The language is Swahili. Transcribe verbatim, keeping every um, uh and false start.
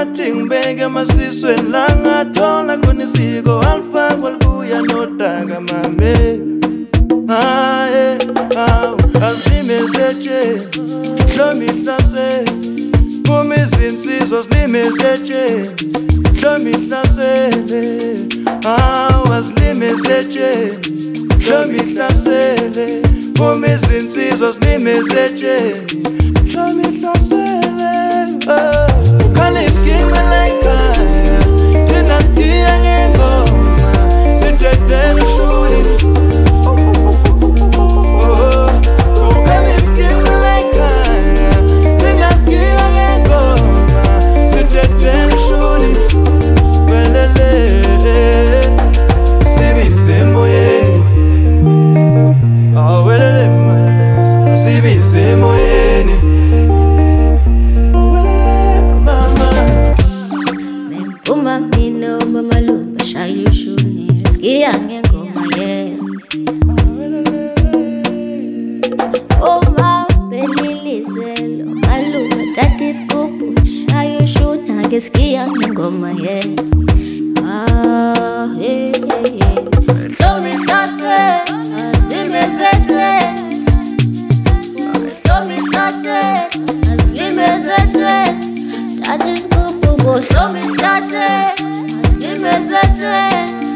ngathi ngibeke amasisweni la ngathola khona isiko alifakwa libuya nodaka mame. Aye, aw, azimezeje, hlomihlase, kuma izinsizwa zilimezeje, hlomihlase, aw, azilimezeje, hlomihlase, kuma izinsizwa zilimezeje, hlomihlase. Ukhale isikima la ekhaya, thina siya ngengoma, sithethe ushuli. Skia ngoma yeah. Ah hey hey hey. So me sase, azimezete. So me sase, azimezete. That is good. So me sase, azimezete.